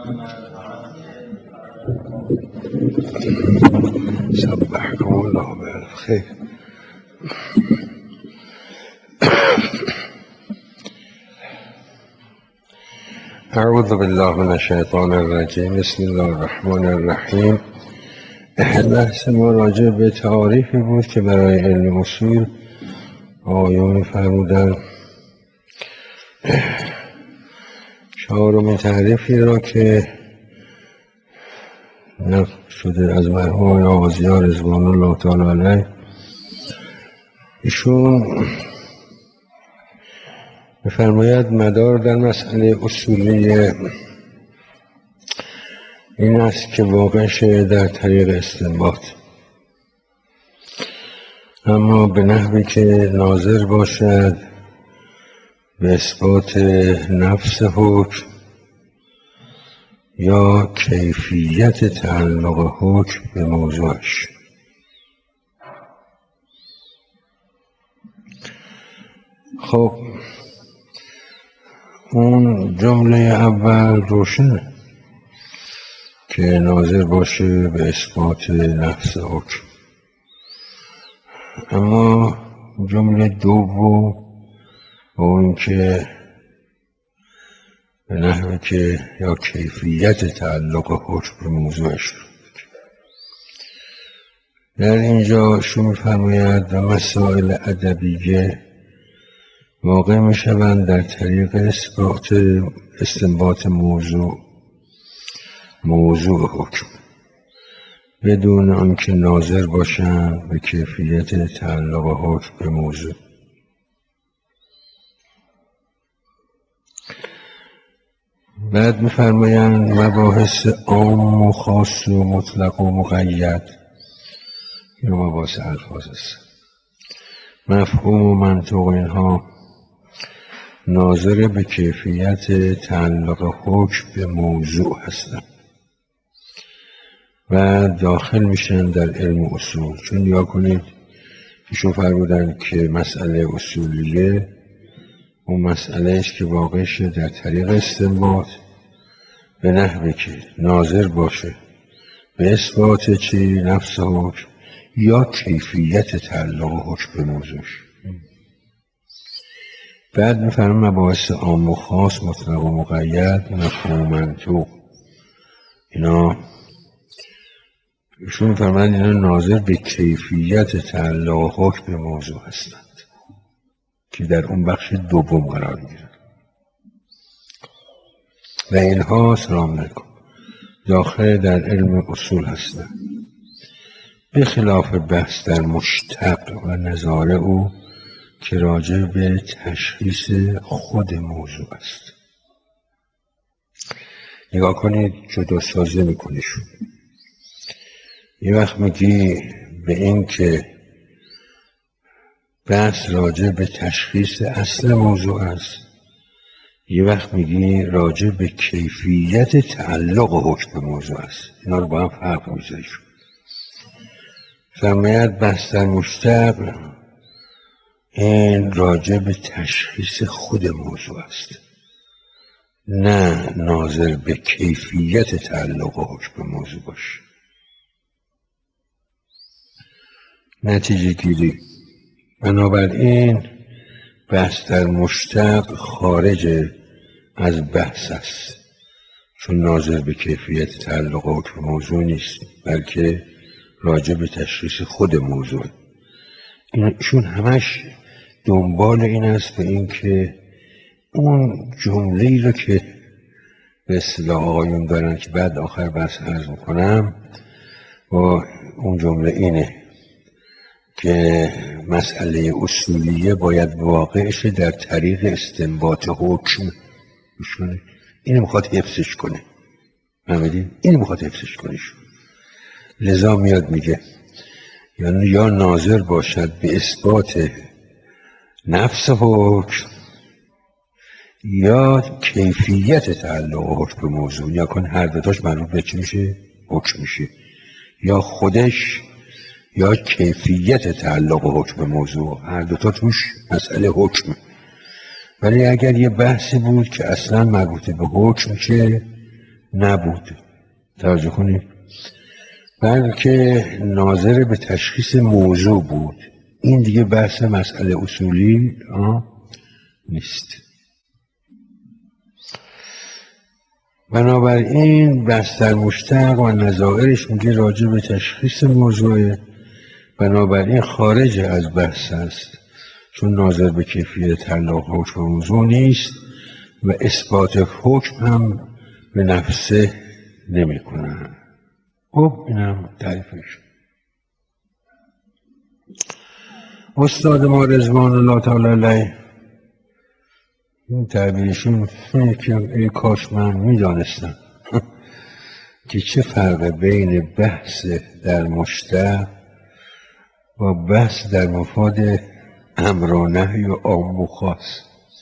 سبحكم الله بالخير. اعوذ بالله من الشیطان الرجیم. بسم الله الرحمن الرحیم. بحث ما راجع به تعاریفی بود که برای علم اصول آیون فرمودن. چهارمین تعریفی را که نقل شده از مرحوم آغازیار رضوان الله تعالی علیه، ایشون می‌فرماید مدار در مسئله اصولی این است که واقع شه در طریق استنباط، اما به نحوی که ناظر باشد به اثبات نفس حکم یا کیفیت تعلق حکم به موضوعش. خب اون جمله اول روشنه که ناظر باشه به اثبات نفس حکم، اما جمله دوم با اون که به نحوی که یا کیفیت تعلق حکم به موضوعش، در اینجا شو می‌فرماید و مسائل ادبیه واقع می‌شوند در طریق استنباط موضوع حکم بدون آنکه ناظر باشند به کیفیت تعلق حکم به موضوع. بعد می‌فرمایند مباحث عام و خاص و مطلق و مقید، این مباحث الفاظ است، مفهوم و منطق اینها ناظر به کیفیت تعلق حکم به موضوع هستند و داخل میشن در علم اصول. چون نگاه کنید ایشون فرمودن که مسئله اصولیه اون مسئله است که واقع شه در طریق استنباط به نحوی که ناظر باشه به اثبات چی؟ نفس حکم یا کیفیت تعلق حکم به موضوعش. بعد میفرمون مباحث عام و خاص، مطلق و مقید، مفهوم و منطق، اینا ایشون میفرمون اینا ناظر به کیفیت تعلق حکم به موضوع هستند که در اون بخش دوم قرار میگیرن و اینها سلام علیکم داخل در علم اصول هستند، به خلاف بحث در مشتق و نظاره او که راجع به تشخیص خود موضوع است. نگاه کنید جدا سازی میکنیشون. یه وقت میگی به این که بحث راجع به تشخیص اصل موضوع است، یه وقت میگی راجع به کیفیت تعلق حکم به موضوع است. اینا رو با هم فرق میذاریشون. فرماید بحث در مشتق این راجع به تشخیص خود موضوع است، نه ناظر به کیفیت تعلق حکم به موضوع باشه. نتیجه گیری بنابراین بحث در مشتق خارج از بحث است، چون ناظر به کیفیت تعلق حکم به موضوع نیست بلکه راجع به تشخیص خود موضوع. ایشون همش دنبال این است به این که اون جمله‌ای رو که به اصطلاح آقایون دارن که بعد آخر بحث عرض میکنم، و اون جمله اینه که مسئله اصولیه باید واقعش در طریق استنباط حکم. اینو میخواد حفظش کنه، اینو میخواد حفظش کنه. لذا میاد میگه یعنی یا ناظر باشد به اثبات نفس حکم یا کیفیت تعلق حکم به موضوع، یا کن هر دوتاش مربوط به چی میشه؟ حکم میشه، یا خودش یا کیفیت تعلق حکم به موضوع، هر دوتا توش مسئله حکم. ولی اگر یه بحثی بود که اصلا مربوط به حکم میشه نبود، توجه کنید، بلکه ناظر به تشخیص موضوع بود. این دیگه بحث مسئله اصولی نیست. بنابراین بستر مشتق و نظائرش میگه راجع به تشخیص موضوع، بنابراین خارج از بحث است، چون ناظر به کیفیت تعلق حکم موضوع نیست و اثبات حکم هم به نفسه نمی کنه. خب اینم تعریفش. استاد ما رضوان الله تعالی علیه این تعبیرشون که ای کاش من میدانستم که چه فرق بین بحث در مشتق و بحث در مفاد امر و نهی و عام و خاص،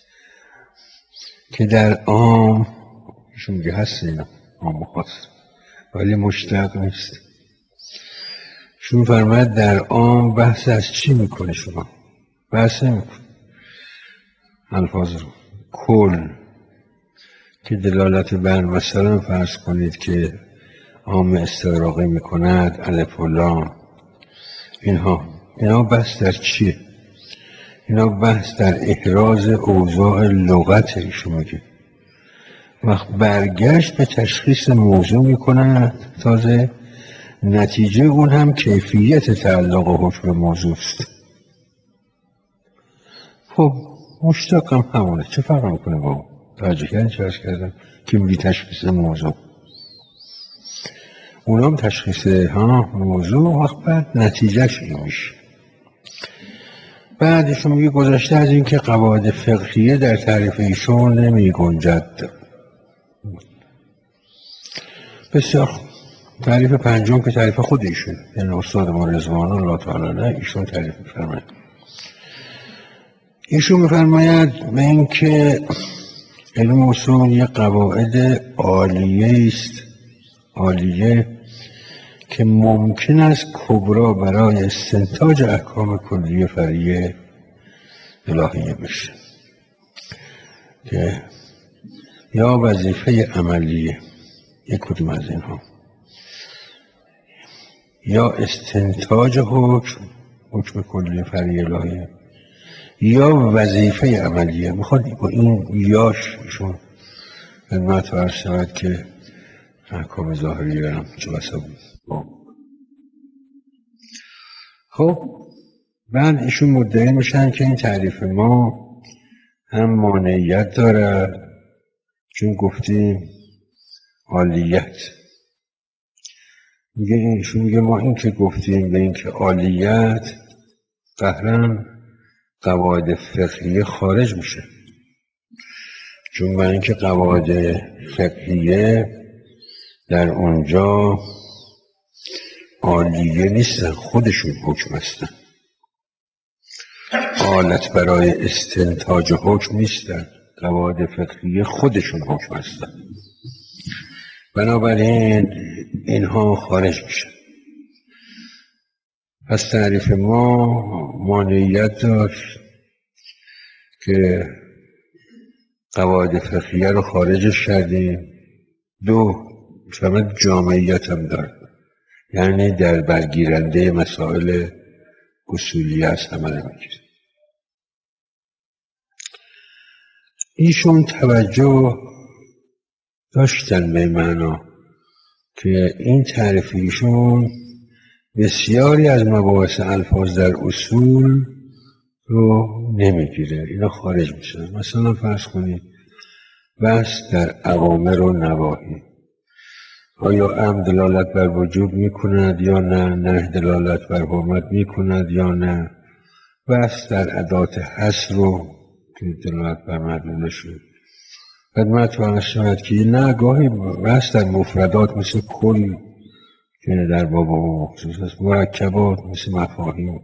که در عام ایشون میگه هست اینا عام و خاص ولی مشتق نیست. شون فرماید در عام بحث از چی میکنه؟ شما بحث نمیکنه الفاظ رو کل که دلالت بر، مثلا فرض کنید که عام استغراقی میکند الف و لام، اینا بحث در چیه؟ اینا بحث در احراز اوضاع لغت ایشون میگه. وقت برگشت به تشخیص موضوع میکند، تازه نتیجه اون هم کیفیت تعلق و حکم موضوع است. خب مشتق هم همونه، چه فرق میکنه با اون؟ توجه کردن چه ارز کردم که میگی تشخیص موضوع، اونام تشخیص موضوع، وقت بعد نتیجهش این میشه. بعدشون میگه گذشته از این که قواعد فقهیه در تعریف ایشون نمی گنجد. بسیار تعریف پنجم که تعریف خود ایشون، یعنی استاد ما رضوان الله تعالی علیه ایشون تعریف می‌فرماید. ایشون می‌فرماید به این که علم اصول یک قواعد عالیه است، عالیه که ممکن است کبرا برای استنتاج احکام کلیه فرعیه الهیه بشه، که یا وظیفه عملیه یک کدوم از اینها، یا استنتاج حکم کلیه فرعیه الهیه، یا وظیفه عملیه. میخواد با این یاشون خدمت عرض شود که احکام ظاهریه هم چه بسا بود. خب بعد ایشون مدعی میشن که این تعریف ما هم مانعیت داره، چون گفتیم عالیت. میگه ایشون میگه ما این که گفتیم به این که عالیت قهرن قواعد فقهیه خارج میشه، چون من اینکه قواعد فقهیه در اونجا عالیه نیستن، خودشون حکم هستن، آلت برای استنتاج حکم نیستن، قواعد فقهیه خودشون حکم هستن، بنابراین اینها خارج میشن. پس تعریف ما مانعیت داشت که قواعد فقهیه رو خارجش کردیم. دو فقط جامعیت هم داره، یعنی در برگیرنده مسائل اصولی است عمل میگیره. ایشون توجه داشتن به معنا که این تعریف ایشون بسیاری از مباحث الفاظ در اصول رو نمیگیره، اینا خارج میشن. مثلا فرض کنید بحث در اوامر و نواهی، آیا امر دلالت بر وجوب میکند یا نه، نهی دلالت بر حرمت میکند یا نه، بحث در ادات حصر رو که دلالت بر مدلولش شد. خدمت عرض شود که نه، گاهی بحث در مفردات مثل کل که در باب مخصوص است، مرکبات مثل مفاهیم.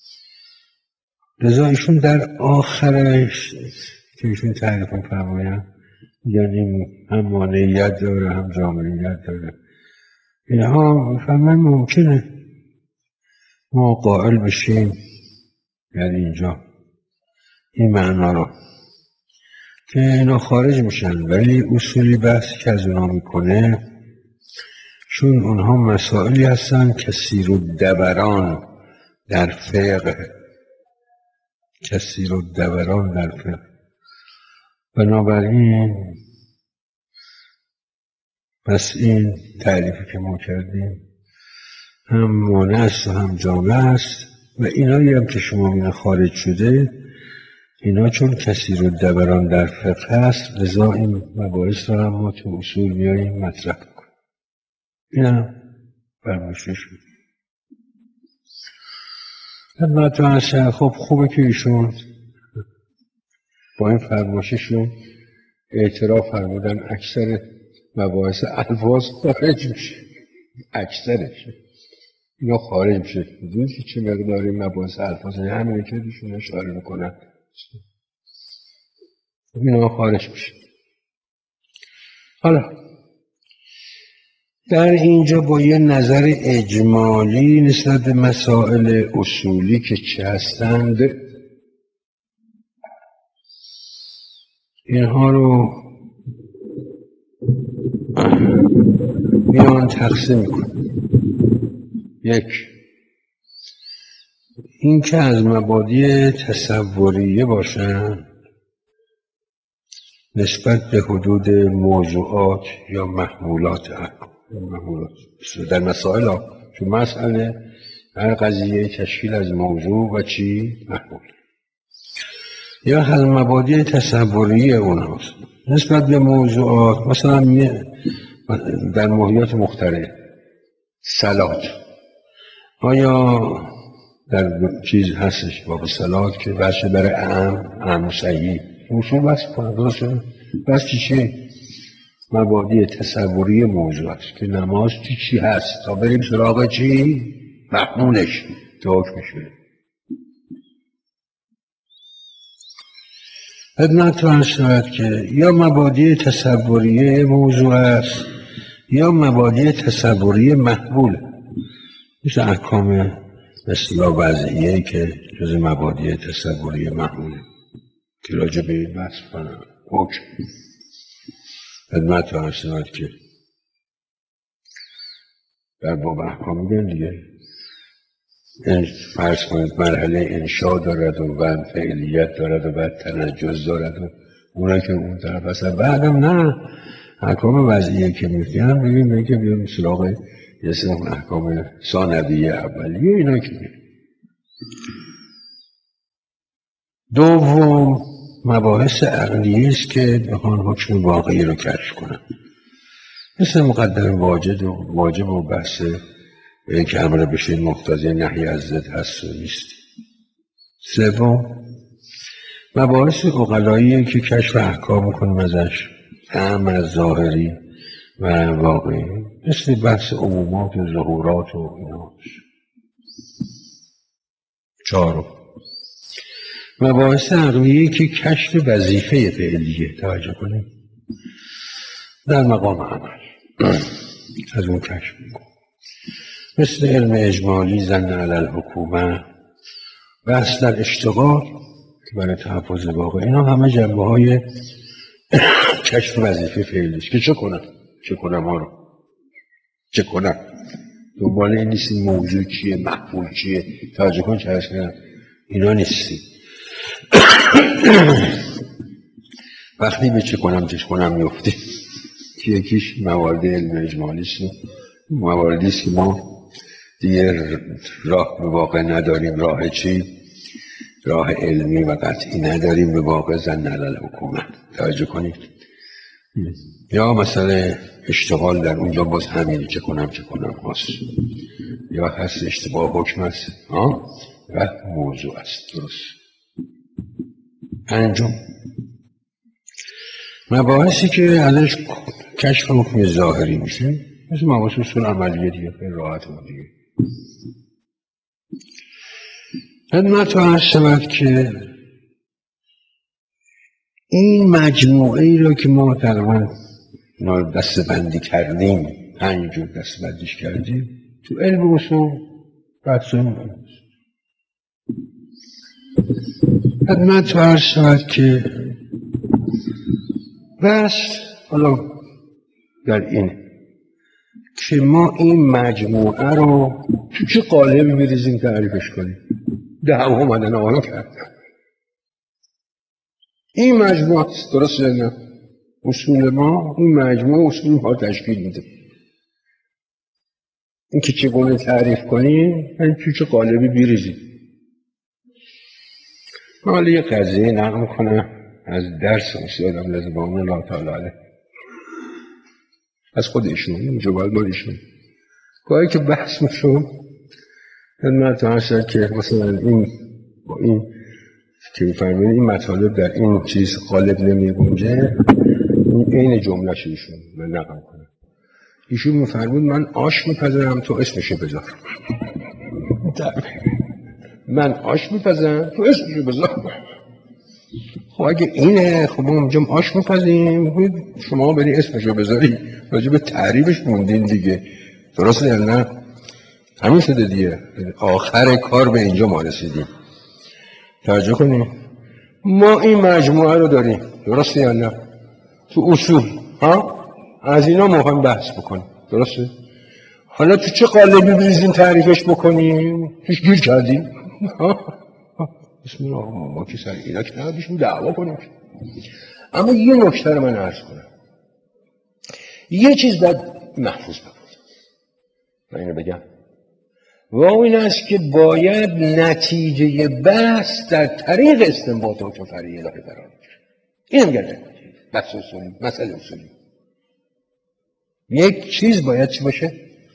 لذا ایشون در آخرش که ایشون تعریف می‌فرمایند، یعنی هم مانعیت داره هم جامعیت داره، اینها می‌فرمایند ممکنه ما قائل بشیم در اینجا این معنا رو که اینا خارج میشن، ولی اصولی بحث که از اونا میکنه، چون اونها مسائلی هستن کثیر الدوران در فقه، کثیر الدوران در فقه. بنابراین پس این تعریفی که ما کردیم هم مانع است و هم جامع است، و اینایی هم که شما میگن خارج شده، اینا چون کثیر الدوران در فقه هست، لذا این مباحث را هم ما تو اصول میاییم مطرح کنیم. این هم فرمایشه شد. خدمت هست. خب خوبه که ایشون با این فرمایششون اعتراف فرمودن اکثر مباحث الفاظ خارج میشه، اکثرش اینا خارج میشه. میدونی که چه مقداری مباحث الفاظ همینه که ایشون اشاره میکنن، اینا خارج میشه. حالا در اینجا با یه نظر اجمالی نسبت به مسائل اصولی که چه هستند، اینها رو میان تقسیم میکنن. یک، این که از مبادی تصوریه باشن نسبت به حدود موضوعات یا محمولات احکام. در مسائل ها، چون مسئله هر قضیه تشکیل از موضوع و چی؟ محمول. یا از مبادی تصوریه اونهاست نسبت به موضوعات، مثلا در ماهیات مختلف، صلات، آیا در چیز هستش باب صلات که بحث برای اعم صحیح اصول بحث کنه، درسته؟ بس چی؟ مبادی تصوری موضوع است که نماز چی هست تا بریم سراغ چی؟ محمولش که حکم میشه. خدمت رو شاید که یا مبادی تصوریه موضوع است یا مبادی تصوری محمول، مثل احکام اصطلاح وضعیه که جز مبادی تصوری محموله که راجع به این بحث کنم حکم. خدمت رو شاید که در باب احکام میگن دیگه، فرض کنید مرحله انشاء دارد و بعد فعلیت دارد و بعد تنجز دارد و اونایی که اون طرف هستن، بعدم نه احکام وضعیه که میگن بگیم که بیام سراغ یه سری احکام ثانویه اولیه اینا که دوم مباحث عقلیه است که بخوان حکم واقعی رو کشف کنن، مثل مقدم واجب و بحث این که امر بشه مقتضی نهی از ضد هست و نیست. سوم مباحث عقلایی که کشف احکام میکنیم ازش، اعم از ظاهری و واقعی، مثل بحث عمومات و ظهورات و اینا. چهارم مباحث عقلیه که کشف وظیفه فعلیه، توجه کنیم، در مقام عمل از اون کشف میکنیم، مثل علم اجمالی، ظن علی الحکومه، بحث در اشتغال که برای تحفظ واقع، اینا همه جنبه های کشف وظیفه فعلیش که چه کنم ها رو چه کنم، دنبال این نیستیم موضوع چیه محمول چیه، توجه کن چه هست کنم، اینا نیستیم. وقتی به چه کنم میفتیم که یکیش موارد علم اجمالیست، مواردیست که ما دیگه راه به واقع نداریم، راه چی؟ راه علمی و قطعی نداریم به واقع، ظن علی الحکومه، توجه کنید. یا مثلا اشتغال در اونجا باز همینی چه کنم هست، یا هست اشتباه حکم است و موضوع است، درست. پنجم مباحثی که ازش کشف حکم ظاهری میشه، مثل مباحث اصول عملیه دیگه، خیلی راحت و دیگه. خدمت رو عرض شود که این مجموعه ای رو که ما تقریبا دسته بندی کردیم، 5 جور دسته بندیش کردیم تو علم اصول بحث میکنیم. خدمت رو عرض شود که بس حالا در این که ما این مجموعه رو تو چه قالبی بریزیم تعریفش کنیم. دعوا اومدن آقایون کردن این مجموعه است، درست یا نه؟ اصول ما این مجموعه اصول ما تشکیل میده. این که چگونه تعریف کنیم این تو چه قالبی بریزیم. من حالا یه قضیه نقل کنم از درس استاد رضوان الله تعالی علیه، از خود ایشون، اینجا باید مال ایشون گاهی که بحث میشون خدمت هست که مثلا این با این که میفرمایید این مطالب در این چیز غالب نمیگنجه، این عین جمله‌ش ایشون من نقل کنم. ایشون میفرمود من آش میپزم تو اسمشو بذار. من آش میپزم تو اسمشو بذار. خب اگه اینه خب ما اونجا آش میپزیم شما بری اسمشو بذاری، راجع به تعریفش موندین دیگه، درسته یا نه؟ همین شده دیگه، آخر کار به اینجا ما رسیدیم. توجه کنیم ما این مجموعه رو داریم، درسته یا نه؟ تو اصول ها از اینا ما هم بحث بکنیم، درسته؟ حالا تو چه قالبی بریزیم تعریفش بکنیم؟ توش گیر کردیم بسم الله ما که سر اینا که نبیشیم دعوا کنیم. اما یه نکته رو من عرض کنم، یه چیز باید محفوظ بکنیم، من اینو بگم و این است که باید نتیجه بحث در طریق استنباط حکم فرعی الهی قرار بگیره. این هم گرده بحث اصولی، مسئله اصولی. یک چیز باید چی باشه؟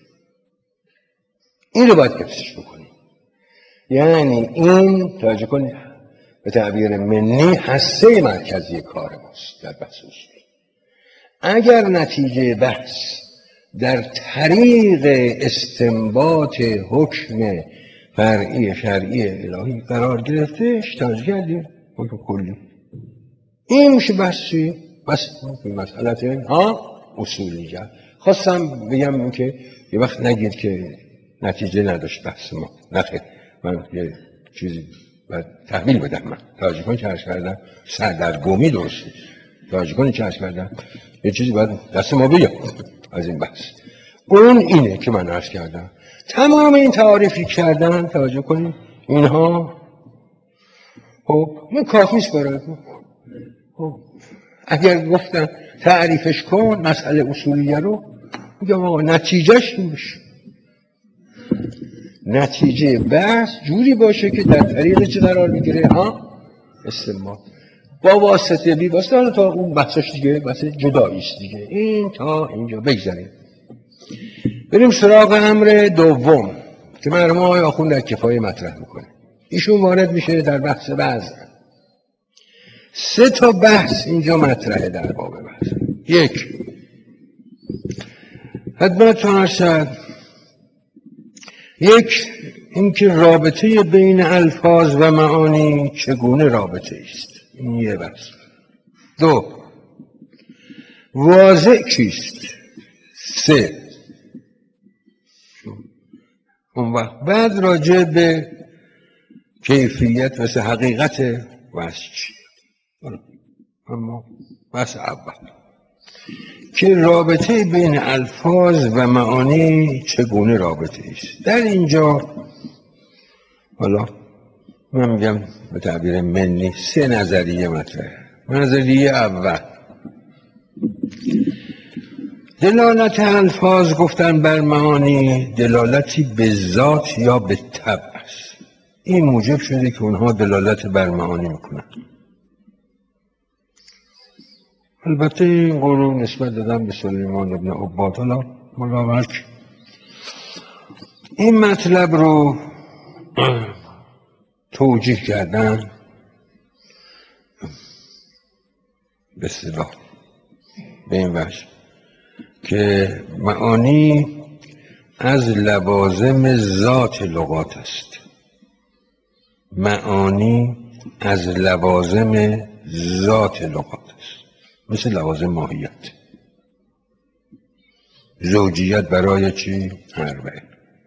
این رو باید حفظش بکنیم. یعنی این توجه کنید به تعبیر منی هسته مرکزی کار ماست در بحث اصولی. اگر نتیجه بحث در طریق استنباط حکم فرعی شرعی الهی قرار گرفتش، توجه کردیم حکم کلی، این میشه بحثی بس مسئلت اصولیه. خواستم بگم این که یه وقت نگید که نتیجه نداشت بحث ما، نخیر من یه چیزی باید تحویل بدم. من توجه کنید چه عرض کردم، سردرگمی درسته، توجه کنید چه عرض کردم، یه چیزی باید دست ما بیاد از این بحث. اون اینه که من عرض کردم تمام این تعاریفی کردن، توجه کنید اینها خب این کافیست برای خب اگر گفتن تعریفش کن مسئله اصولیه رو، میگم آقا نتیجهش این بشه، نتیجه بحث جوری باشه که در طریق چه قرار بگیره؟ استنباط با واسطه بی واسطه. تا اون بحثش دیگه بحث جداییست دیگه. این تا اینجا بگذاریم، بریم سراغ امر دوم که مرحوم آقای آخوند در کفایه مطرح میکنه. ایشون وارد میشه در بحث وزن. 3 تا بحث اینجا مطرحه در باب وزن. یک، خدمتتون عرض شد، یک اینکه رابطه بین الفاظ و معانی چگونه رابطه است، این یه بحث. 2، واضح چیست. 3، اون وقت بعد راجع به کیفیت و حقیقت واسه چی. اما بحث اول که رابطه بین الفاظ و معانی چگونه رابطه است. در اینجا حالا من میگم به تعبیر منی 3 نظریه مطرحه. نظریه اول، دلالت الفاظ گفتن بر معانی دلالتی به ذات یا به طبع است. این موجب شده که اونها دلالت بر معانی میکنن. البته این قول نسبت دادن به سلیمان ابن عباد. حالا ملاحظه این مطلب رو توجیه کردن به اصطلاح به این وجه که معانی از لوازم ذات لغات است. معانی از لوازم ذات لغات است، مثل لوازم ماهیت. زوجیت برای چی؟ اربعه.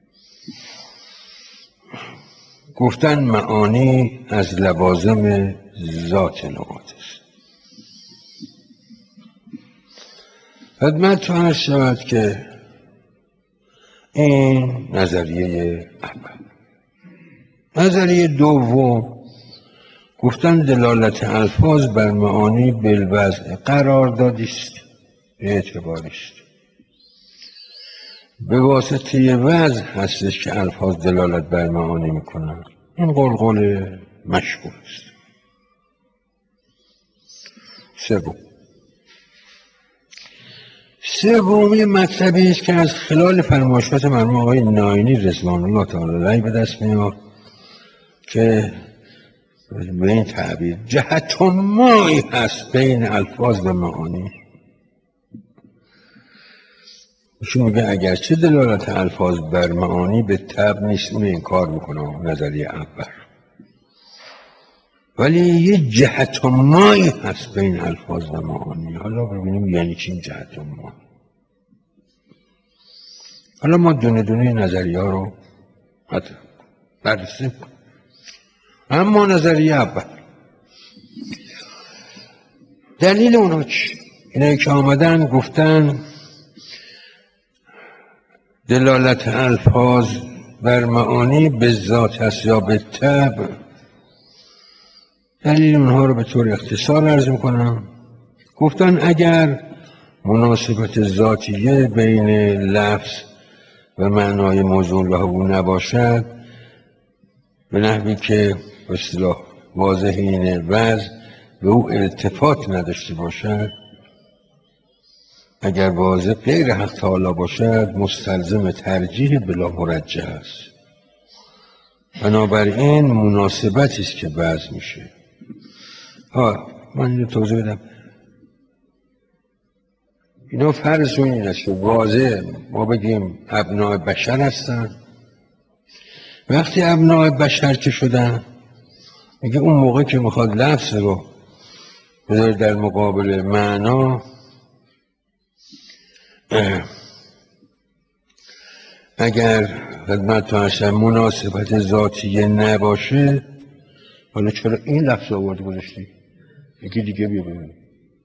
گفتن معانی از لوازم ذات لغات است. خدمت عرض شود که این نظریه اول. نظریه دوم گفتن دلالت الفاظ بر معانی بالوضع قراردادی است، اعتباری است. به واسطه وضع هستش که الفاظ دلالت بر معانی میکنن. این قلقل مشغول است. سومی مطلبی است که از خلال فرمایشات مرحوم آقای ناینی رضوان الله تعالی علیه به دست میاد که به این تعبیر جهت مایی هست بین الفاظ و معانی. ایشون میگه اگرچه دلالت الفاظ بر معانی به طبع نیست، اون انکار میکنه نظریه اول، ولی یه جهت مایی هست بین الفاظ و معانی. حالا ببینیم یعنی چی این جهت ما. حالا ما دونه دونه نظریه ها رو بررسی کنیم. اما نظریه اول دلیل اونا چی؟ اینه که آمدن گفتن دلالت الفاظ بر معانی به ذات است یا به طبع. دلیل اونها رو به طور اختصار عرض میکنم. گفتن اگر مناسبت ذاتیه بین لفظ و معنای موضوع له نباشد، به نحوی که به اصطلاح واضح اینه وضع به او التفات نداشته باشد، اگر واضح غیر حق تعالی باشد مستلزم ترجیح بلا مرجح است. بنابراین مناسبتی است که وضع میشه. من اینو توضیح بدم. اینا فرض این است که واضح ما بگیم ابناء بشر هستن. وقتی ابناء بشر که شدن، میگه اون موقع که میخواد لفظ رو بذاره در مقابل معنا، اگر خدمت هستن مناسبت ذاتیه نباشه، حالا چرا این لفظ آورد گذاشتی؟ یکی دیگه بیا ببینیم.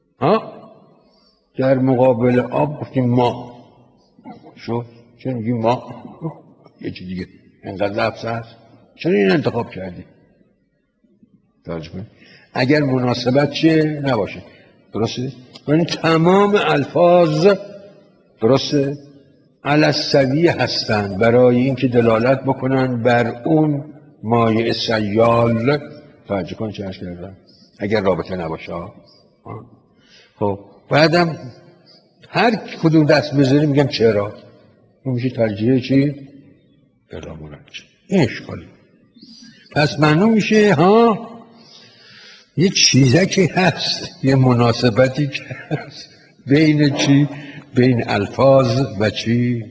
در مقابل آب گفتیم ما شو، چرا میگی ما؟ یکی دیگه اینقدر لفظ هست، چرا این انتخاب کردی؟ توجه کنید. اگر مناسبت چیه نباشه، درسته؟ یعنی تمام الفاظ درسته علی السویه هستند برای اینکه دلالت بکنن بر اون مایع سیال. توجه کنید چه عرض کردم، اگر رابطه نباشه. خب بعدم هر کدوم دست بذاری میگم چرا، این میشه ترجیح چی؟ بلا مرجح. این اشکالی. پس معلوم میشه یه چیزکی هست، یه مناسبتی که هست بین چی؟ بین الفاظ و چی؟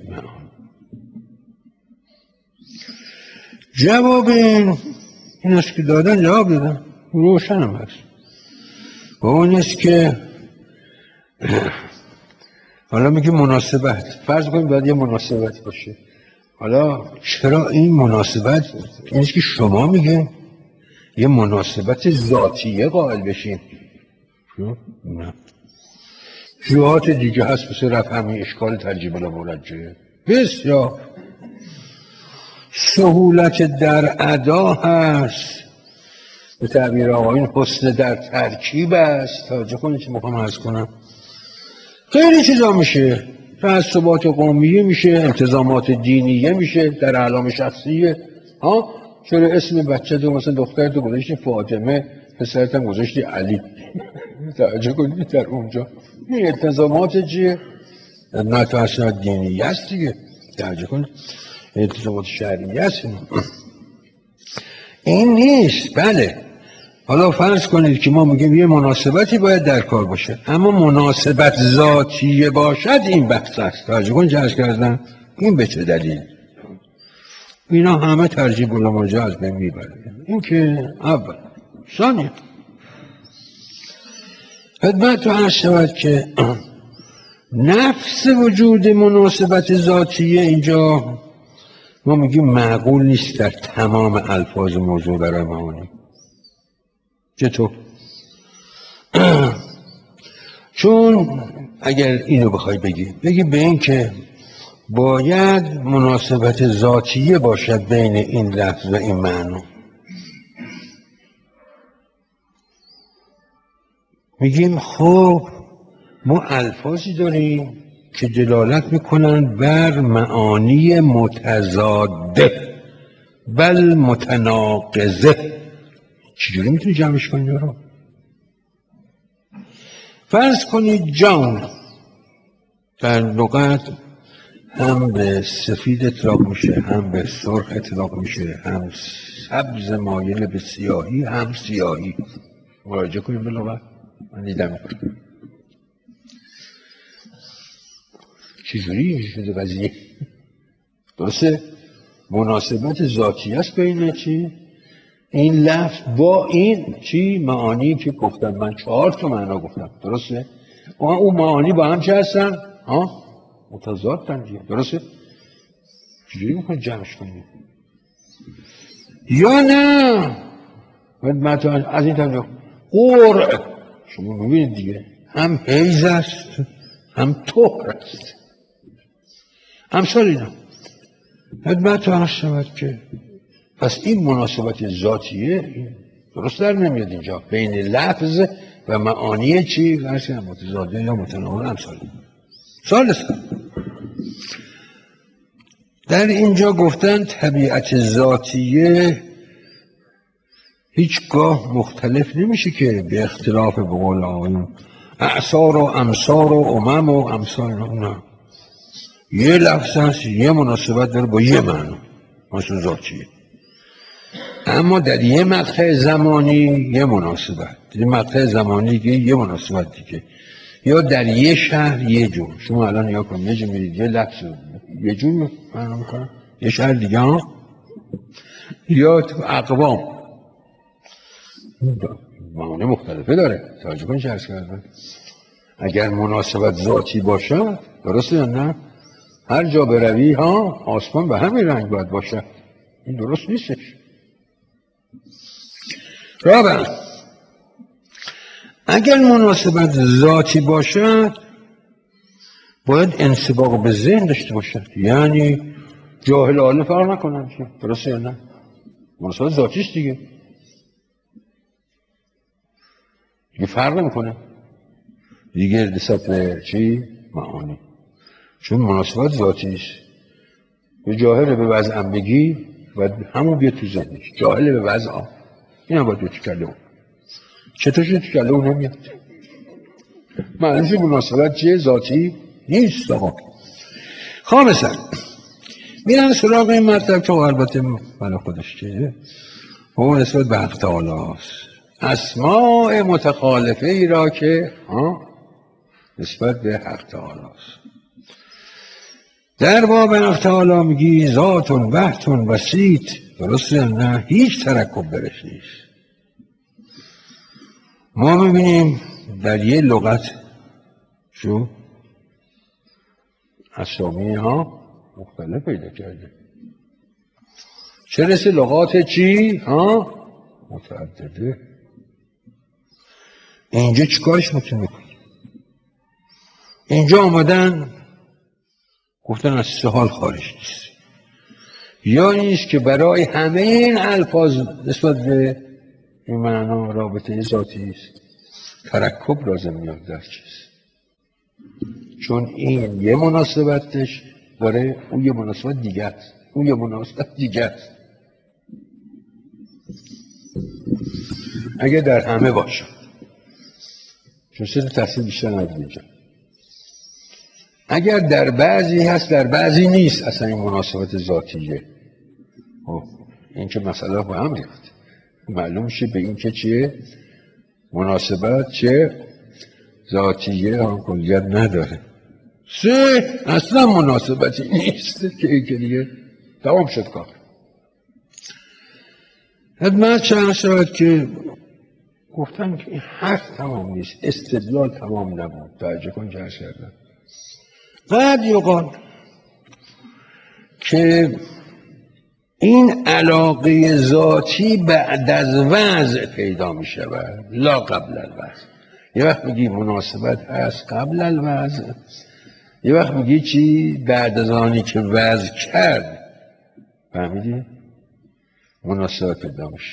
جواب این است که دادن، جواب دادن روشن هم هست. و اون است که حالا میگه مناسبت، فرض کنیم باید یه مناسبت باشه. حالا چرا این مناسبت این است که شما میگه یه مناسبت ذاتیه قائل بشین؟ نه، جهات دیگه هست مثل رفع همین اشکال ترجیح بلا مرجح. بسیار سهولت در ادا هست، به تعبیر آقایون حسن در ترکیب است. توجه کنید چه میخوام عرض کنم. خیلی چیزا میشه، تعصبات قومیه میشه، التزامات دینیه میشه، در اعلام شخصیه. چرا اسم بچه تو مثلا دختر تو گذاشتی فاطمه، پسرت هم گذاشتی علی؟ توجه کنید در اونجا این التزامات چیه؟ نه اصلا دینیه است دیگه. توجه کنید التزامات شرعیه است. این نیست. بله حالا فرض کنید که ما میگیم یه مناسبتی باید در کار باشه، اما مناسبت ذاتیه باشد، این بحث است. توجه کنید چه عرض کردم. این به چه دلیل؟ اینا همه ترجیح بلا مرجح از بین میبره. این که اول. ثانیه خدمت رو عرض شود که نفس وجود مناسبت ذاتیه اینجا ما میگیم معقول نیست در تمام الفاظ موضوع برای معانی. چطور؟ چون اگر اینو بخوای بگی به این که باید مناسبت ذاتیه باشد بین این لفظ و این معنی. میگیم خب ما الفاظی داریم که دلالت میکنن بر معانی متضاده بل متناقضه. چجوری میتونی جمعش کنی رو؟ فرض کنید جان در لغت هم به سفید اطلاق میشه، هم به سرخ اطلاق میشه، هم سبز مایل به سیاهی، هم سیاهی. مراجعه کنیم به لغت. من دیدم چجوری شده قضیه. درسته مناسبت ذاتی است بین چی؟ این لفظ با این چی معانی که گفتم من 4 تا معنا گفتم. درسته اون معانی با هم چه هستن؟ متضادن دیگه. درسته چجوری میخواید جمعش کنید؟ یا نه مثلا از این طرف قرع شما میبینید دیگه هم حیز است هم طهر است. امثال اینا خدمت عرض شود که پس این مناسبت ذاتیه درست در نمیاد اینجا بین لفظ و معانی چی؟ فرض متضاده یا متناقض. امثال ثالثا در اینجا گفتن طبیعت ذاتیه هیچگاه مختلف نمیشه که به اختلاف به قول آقایون اعصار و امصار و امم و امثال. نه یه لفظ هست یه مناسبت داره با یه معنی مناسبت ذاتیه، اما در یه مقطع زمانی یه مناسبت، در یه مقطع زمانی یه مناسبت دیگه، یا در یه شهر یه جور. شما الان نیا کنید یه جور میرید یه لفظ یه جور معنا میکنه، یه شهر دیگه یا تو اقوام معانی مختلفه داره. توجه کنید چه عرض کردم. اگر مناسبت ذاتی باشه درسته یا نه؟ هر جا بروی آسمان به همین رنگ باید باشه. این درست نیستش. رابعا اگر مناسبت ذاتی باشد باید انسباق به ذهن داشته باشد، یعنی جاهل عالم فرق نکنن. درسته یا نه؟ مناسبت ذاتیش دیگه فرق نمیکنه دیگه نسبت به چی؟ معانی. چون مناسبت ذاتیش به جاهل به وضعم بگی و همون بیاد تو ذهنش. جاهل به وضع این هم باید بیاد تو کله اون. چطور شد تو کله اون نمیاد؟ معنیش مناسبت چیه؟ ذاتی نیست. خامسا میرن سراغ این مطلب که البته برای خودش که او نسبت به حق تعالی است. اسماء متخالفه ای را که نسبت به حق تعالی است. در باب حق تعالی میگی ذاتون وحدتون وسیط. درسته نه؟ هیچ ترکب برش نیست. ما میبینیم در یه لغت اسامی مختلف پیدا کرده، چه رسه لغات چی؟ متعدده. اینجا چیکارش میتونی بکنی؟ اینجا آمدن گفتن از 3 حال خارج نیست. یا نیست که برای همه این الفاظ نسبت به این معنا رابطه ذاتی است، ترکب لازم میاد در چیز، چون این یه مناسبتش داره اون یه مناسبت دیگه است، اون یه مناسبت دیگه است. اگه در همه باشه چون سه تحصیل بیشتر ندید اینجا. اگر در بعضی هست در بعضی نیست اصلا این مناسبت ذاتیه. این که مسئله با هم ریخت معلوم میشه به این که چیه مناسبت چه ذاتیه کلیت نداره. سه اصلا مناسبتی نیست که این که دیگه تمام شد کار. خدمت چند شد که گفتن که این حرف تمام نیست، استدلال تمام نبود. توجه کن که کردن قد یقال که این علاقه ذاتی بعد از وضع پیدا می شود لا قبل الوضع. یه وقت میگی مناسبت هست قبل الوضع، یه وقت میگی چی بعد از آنی که وضع کرد، فهمیدی؟ مناسبت پیدا میشه.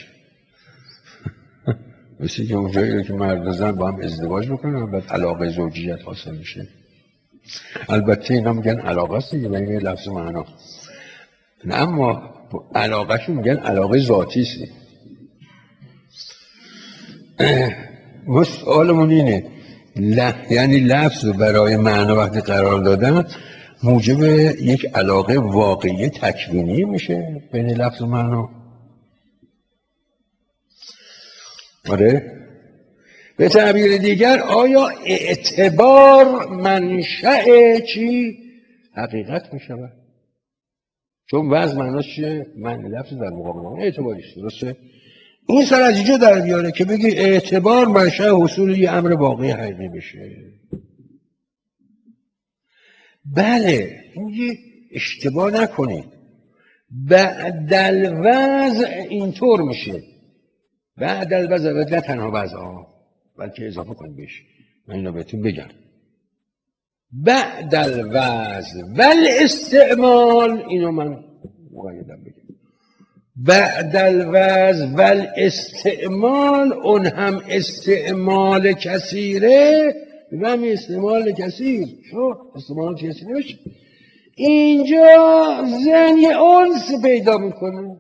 مثل که اونجایی که مرد و زن با هم ازدواج بکنن بعد علاقه زوجیت حاصل میشه. البته اینا میگن علاقه است دیگه، یعنی لفظ معنا، اما علاقهشون میگن علاقه ذاتی است. ما سوالمون اینه یعنی لفظ برای معنا وقتی قرار دادن موجب یک علاقه واقعی تکوینی میشه بین لفظ و معنا. آره. به تعبیر دیگر آیا اعتبار منشأ چی؟ حقیقت میشود. چون وضع معناش چیه؟ من لفظ در مقابل اون اعتباریست. درسته؟ این سر از اینجا در بیاره که بگی اعتبار منشأ حصول یه امر واقعی حقیقی بشه. بله، این اشتباه نکنید. بعد الوضع اینطور میشه. بعد الوضع نه تنها وضع ها بلکه اضافه کنید بهش. من اینو بهتون بگم. بعد الوضع والاستعمال، اینو من مقیدم بگم، بعد الوضع والاستعمال، اون هم استعمال کثیره، و هم استعمال کثیر شو استعمال کثیر بشه. اینجا زن یه انس پیدا میکنه.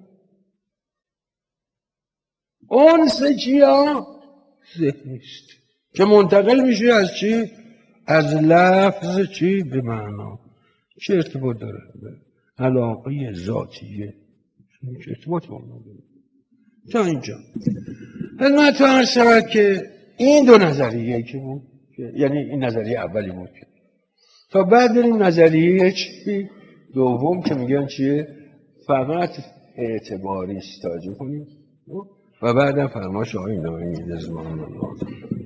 انس چیا؟ ذهنیست که منتقل میشه از چی؟ از لفظ چی؟ به معنا. چه ارتباط داره؟ علاقه ذاتیه. چه ارتباط با معنا داره؟ تا اینجا خدمت عرض شود که این دو نظریه که بود، یعنی این نظریه اولی بود، تا بعد بریم نظریه چی؟ دوم که میگن چیه؟ فقط اعتباری است توجه کنید و بعدم فرمایش آقای نامی رضوان الله.